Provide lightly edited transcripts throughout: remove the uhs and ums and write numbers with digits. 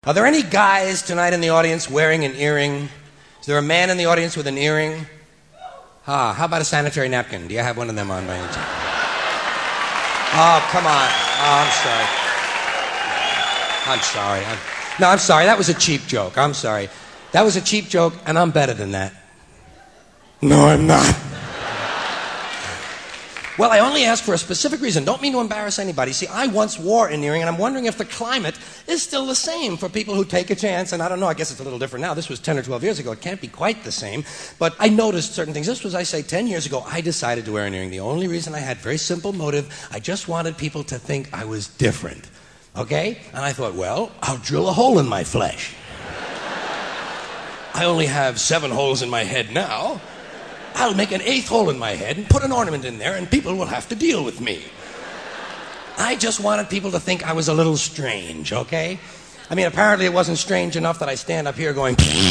Are there any guys tonight in the audience wearing an earring? Is there a man in the audience with an earring? How about a sanitary napkin? Do you have one of them on by any chance? Oh, come on. Oh, I'm sorry. I'm sorry. That was a cheap joke. I'm sorry. That was a cheap joke, and I'm better than that. No, I'm not. Well, I only asked for a specific reason. Don't mean to embarrass anybody. See, I once wore an earring, and I'm wondering if the climate is still the same for people who take a chance. And I don't know, I guess it's a little different now. This was 10 or 12 years ago. It can't be quite the same. But I noticed certain things. This was, I say, 10 years ago. I decided to wear an earring. The only reason I had, very simple motive, I just wanted people to think I was different. Okay? And I thought, well, I'll drill a hole in my flesh. I only have 7 holes in my head now. I'll make an 8th hole in my head and put an ornament in there, and people will have to deal with me. I just wanted people to think I was a little strange, okay? I mean, apparently it wasn't strange enough that I stand up here going...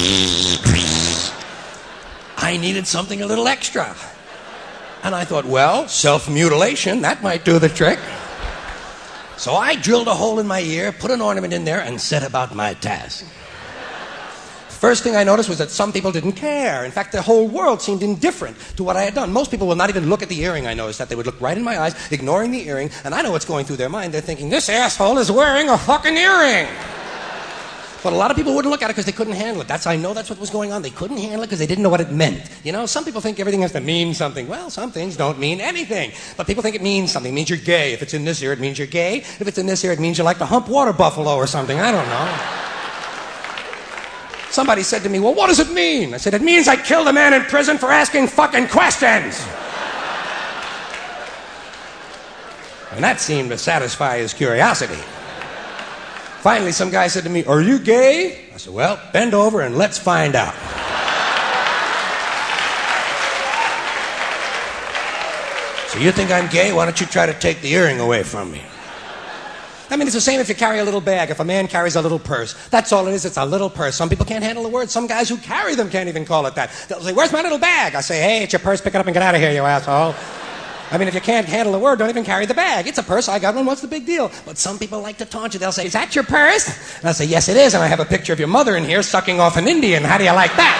I needed something a little extra. And I thought, well, self-mutilation, that might do the trick. So I drilled a hole in my ear, put an ornament in there, and set about my task. First thing I noticed was that some people didn't care. In fact, the whole world seemed indifferent to what I had done. Most people would not even look at the earring, I noticed that. They would look right in my eyes, ignoring the earring, and I know what's going through their mind. They're thinking, this asshole is wearing a fucking earring. But a lot of people wouldn't look at it because they couldn't handle it. I know that's what was going on. They couldn't handle it because they didn't know what it meant. You know, some people think everything has to mean something. Well, some things don't mean anything. But people think it means something. It means you're gay. If it's in this ear, it means you're gay. If it's in this ear, it means you like to hump water buffalo or something. I don't know. Somebody said to me, well, what does it mean? I said, it means I killed a man in prison for asking fucking questions. And that seemed to satisfy his curiosity. Finally, some guy said to me, are you gay? I said, well, bend over and let's find out. So you think I'm gay? Why don't you try to take the earring away from me? I mean, it's the same if you carry a little bag. If a man carries a little purse, that's all it is. It's a little purse. Some people can't handle the word. Some guys who carry them can't even call it that. They'll say, where's my little bag? I say, hey, it's your purse. Pick it up and get out of here, you asshole. I mean, if you can't handle the word, don't even carry the bag. It's a purse. I got one. What's the big deal? But some people like to taunt you. They'll say, is that your purse? And I'll say, yes, it is. And I have a picture of your mother in here sucking off an Indian. How do you like that?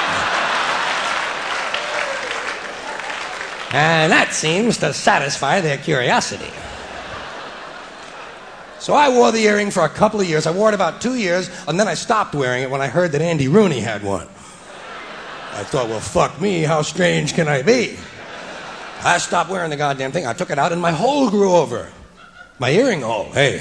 And that seems to satisfy their curiosity. So I wore the earring for a couple of years. I wore it about 2 years, and then I stopped wearing it when I heard that Andy Rooney had one. I thought, well, fuck me, how strange can I be? I stopped wearing the goddamn thing. I took it out, and my hole grew over. My earring hole. Hey.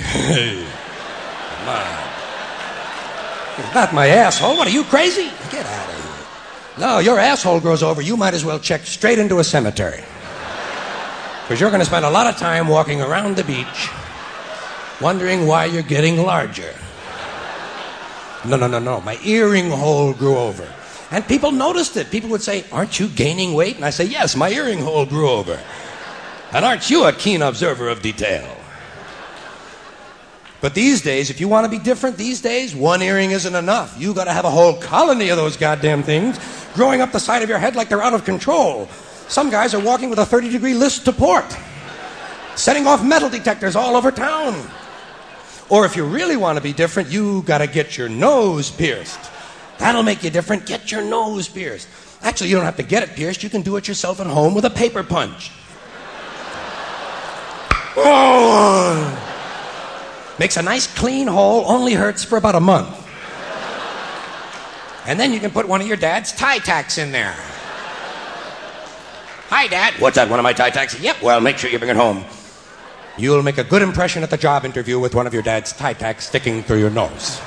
Not my asshole. What, are you crazy? Get out of here. No, your asshole grows over. You might as well check straight into a cemetery. Because you're going to spend a lot of time walking around the beach wondering why you're getting larger. No. My earring hole grew over. And people noticed it. People would say, aren't you gaining weight? And I say, yes, my earring hole grew over. And aren't you a keen observer of detail? But these days, if you want to be different these days, one earring isn't enough. You got to have a whole colony of those goddamn things growing up the side of your head like they're out of control. Some guys are walking with a 30-degree list to port, setting off metal detectors all over town. Or if you really want to be different, you got to get your nose pierced. That'll make you different. Get your nose pierced. Actually, you don't have to get it pierced. You can do it yourself at home with a paper punch. Oh! Makes a nice clean hole, only hurts for about a month. And then you can put one of your dad's tie tacks in there. Hi, Dad. What's that, one of my tie tacks? Yep, well, make sure you bring it home. You'll make a good impression at the job interview with one of your dad's tie tacks sticking through your nose.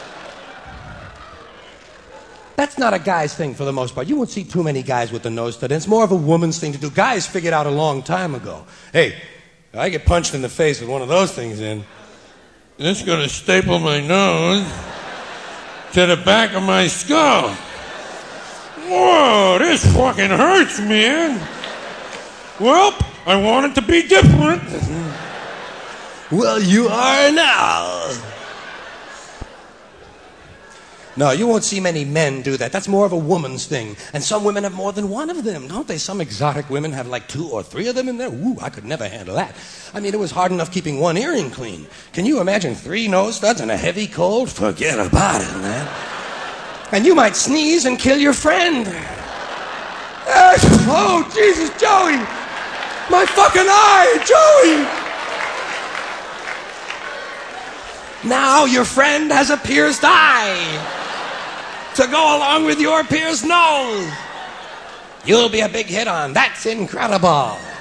That's not a guy's thing for the most part. You won't see too many guys with the nose stud. It's more of a woman's thing to do. Guys figured out a long time ago. Hey, if I get punched in the face with one of those things in, it's going to staple my nose to the back of my skull. Whoa, this fucking hurts, man. Well, I wanted to be different. Well, you are now. No, you won't see many men do that. That's more of a woman's thing. And some women have more than one of them, don't they? Some exotic women have like 2 or 3 of them in there. Ooh, I could never handle that. I mean, it was hard enough keeping one earring clean. Can you imagine 3 nose studs and a heavy cold? Forget about it, man. And you might sneeze and kill your friend. Oh, Jesus, Joey! My fucking eye, Joey! Now your friend has a pierced eye to go along with your pierced nose. You'll be a big hit on That's Incredible.